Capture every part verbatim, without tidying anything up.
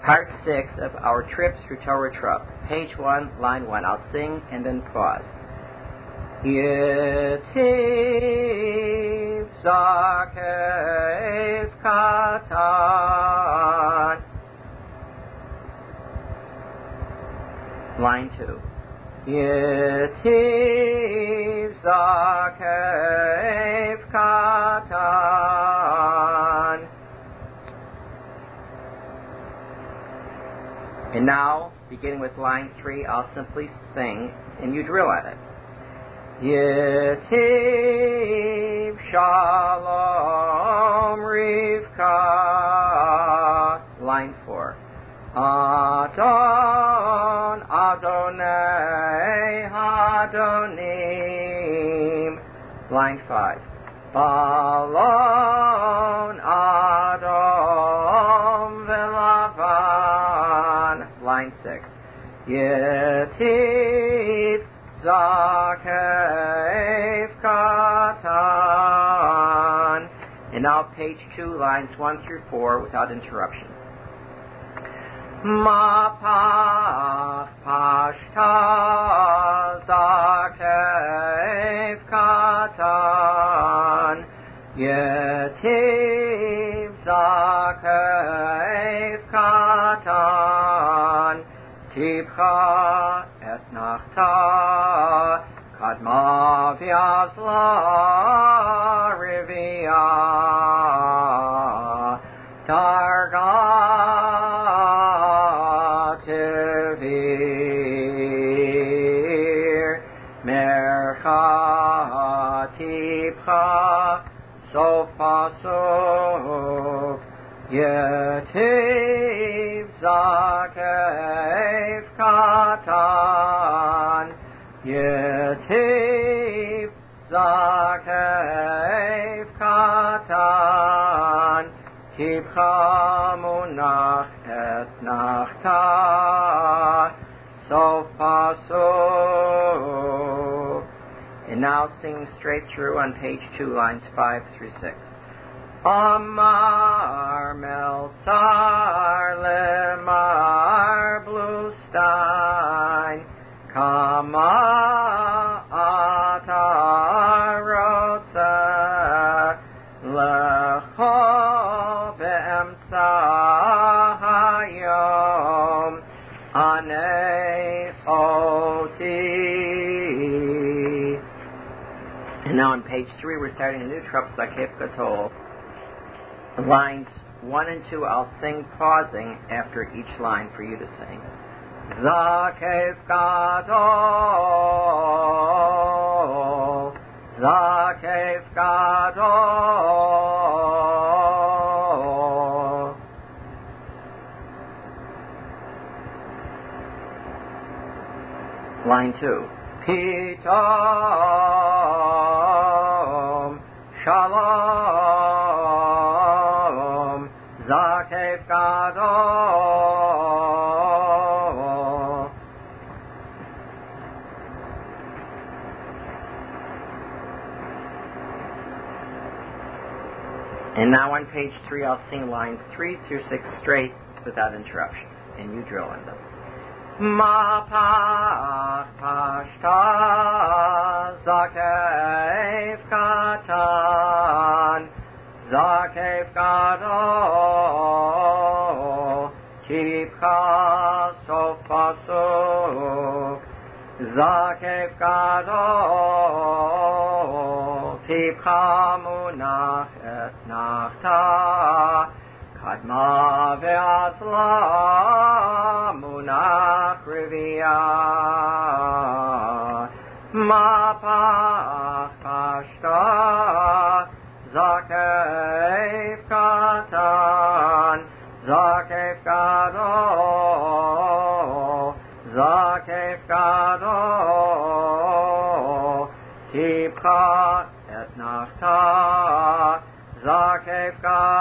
Part six of our trip through Torah Truck. Page one, line one. I'll sing and then pause. Yetiv Zakev Katan. Line two. Yetiv Zakev Katan. And now, beginning with line three, I'll simply sing and you drill at it. Yetiv Shalom Rivka. Line four. Adon Adonai Adonim. Line five. Balon Adom Velavan. Line six. Yetiv Zakev Katan. And now page two, lines one through four without interruption. Mapach Pashta Zakev Katan. Yetiv Zakev Katan. Tibcha et nachta kadma v'yazla rivia darga tevir mercha tibcha sof pasuk yetiv zakev Katan. Yetiv Zakev Katan. Tibcha munach et nachta sof pasuk. And now sing straight through on page two, lines five through six. Amar Meltzar Lemar Bluestein Kama Atarotza Lecho Be'emtza Hayom Anei Oti. And now on page three we're starting a new Trop Zakev Gadol. Lines one and two I'll sing pausing after each line for you to sing. Zakev Gadol, Zakev Gadol. Line two. Pitom Shalom Zakev Gadol. And now on page three, I'll sing lines three through six straight without interruption, and you drill in them. Mapach Pashta Zakev Katan. Zakev Gadol. Tibcha sof pasuk. Zakev Gadol. Tibcha munach et nachta kadma ve'azla munach rivia mapach pashta Zakev Katan. Zakev Gadol. Zakev Gadol. Tibcha et nachta Zakev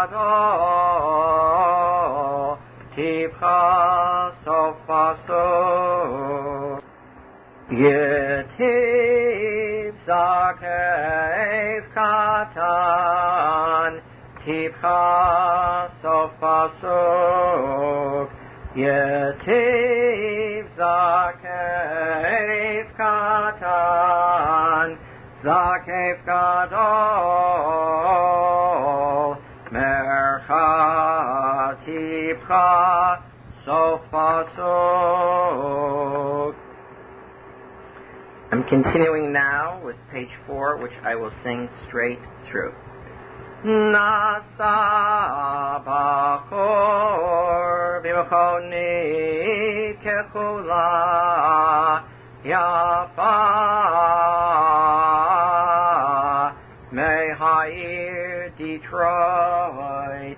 Gadol. Tibcha sof pasuk. Yetiv Zakev Katan. Tibcha sof pasuk. Yetiv Zakev Katan, Zakev Gadol, Merchatipcha, Sof Pasuk. I'm continuing now with page four, which I will sing straight through. Nasa Bachor B'Mechoni Kechula Yafa Mehair Detroit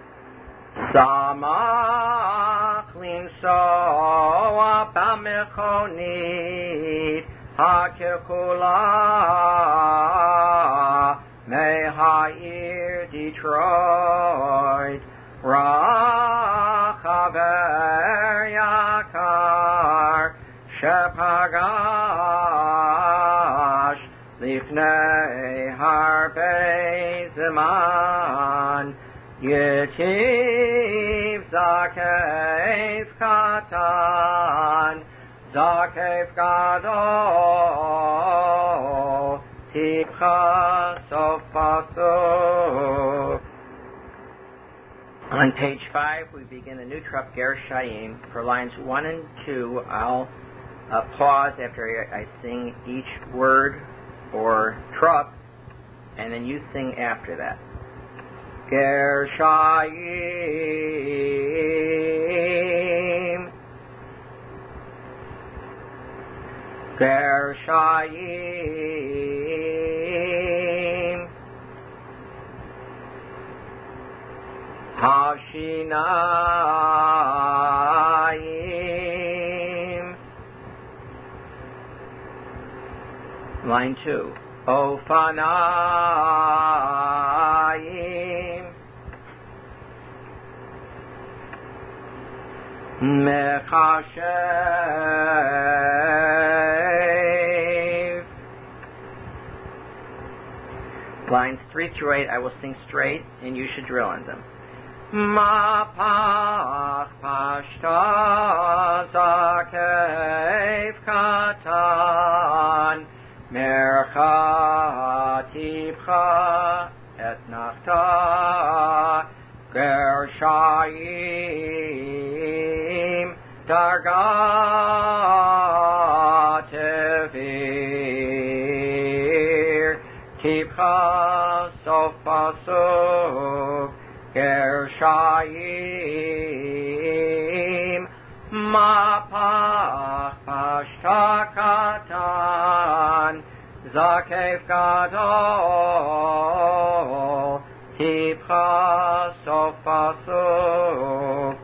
Samach Limso B'Mechoni HaKechula Mehair Detroit Rachaver Yakar Shepagash Lifnei Harbe Zeman Yetiv Zakev Katan Zakev Gadol Tipcha Sof Pasuk. On page five, we begin a new trup, Ger Shayim. For lines one and two, I'll uh, pause after I sing each word or trup, and then you sing after that. Ger Shayim, Ger Shayim, Hashinayim. Line two. Ofanayim. Mechashev. Lines three through eight I will sing straight, and you should drill on them. Mapach pashta zakev katan merchatipcha et nachta ger shayim darga tevir tipcha sof pasuk Ger Shayim Mapach Pashta Katan Zakev Gadol Tipcha Sof Pasuk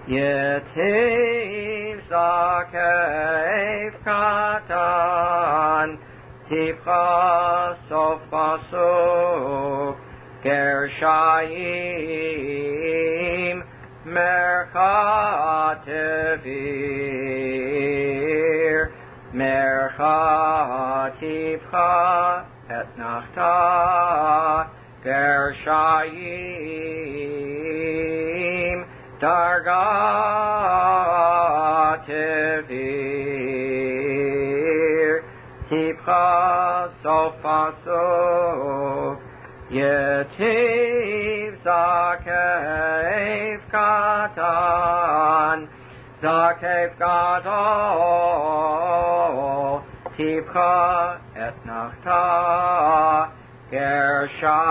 Yetiv Zakev Katan Tipcha Sof Pasuk Ger Shayim Merchatevir Merchatipcha et nachta Ger Shayim Darga Tevir Tipcha Sof Pasuk Yetiv Zakev Katan Zakev Gadol Tipcha et nachta Ger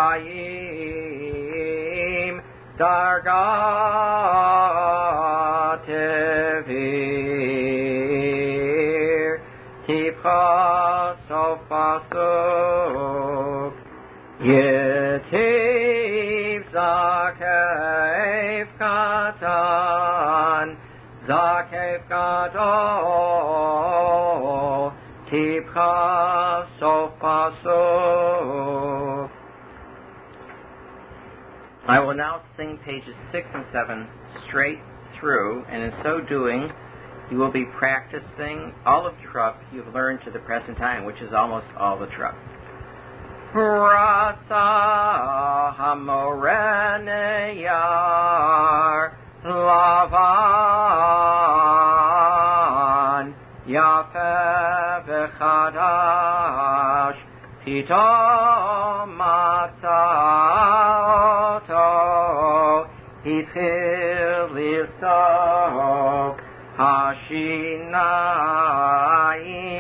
Shayim Darga Tevir Tipcha Sof Pasuk Yetiv Zakev Katan Zakev Gadol Tipcha Sof Pasuk. I will now sing pages six and seven straight through, and in so doing, you will be practicing all of trup you've learned to the present time, which is almost all the trup. Rasa Hamoreh Neyar Lava Yafe v'chadash Pitom matza oto Hitchil lichtov Hashinayim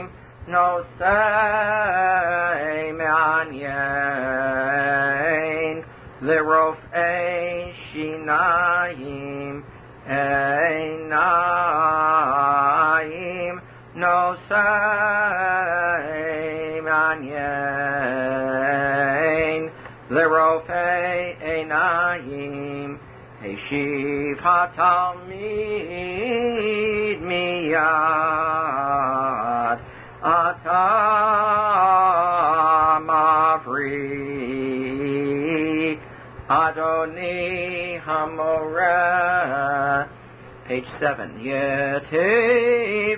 Nosei me'anyen L'rofei shinayim Einayim Nosei me'anyen L'rofei einayim Heshiv hatalmid miyad Ata mavri Adoni hamoreh. Page seven. Yetiv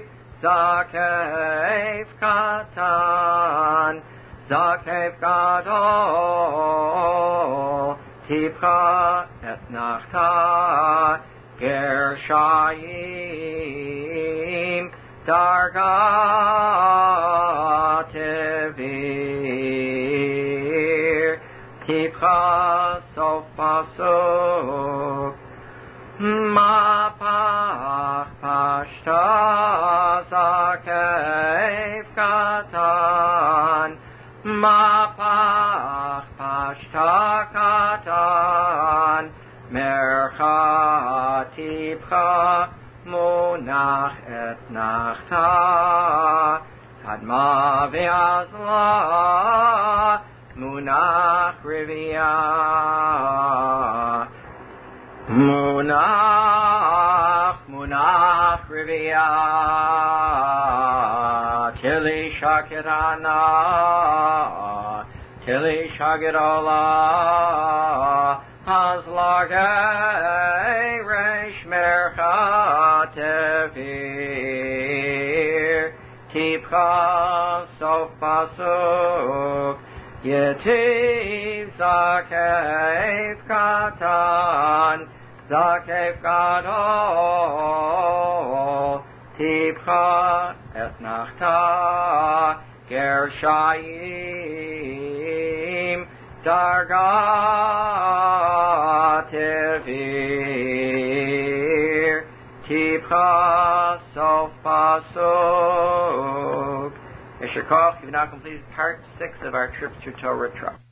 zakev katan Zakev gadol Tipcha et nachta Gershayim Darga tevir Tipcha sof pasuk Mapach pashta zakev katan Mapach pashta katan Mercha tipcha munach et nachta Kadma ve'azla munach rivia Munach, munach rivia Tili shakirana Tili shagirala Hazlagay resh mercha tevir Tipcha sof pasuk Yetiv zakev katan Zakev gadol Tipcha et nachta Gershayim Darga tevir Tipcha sof pasuk. Yeshar Koch, you've now completed part six of our trip through Torah Truck.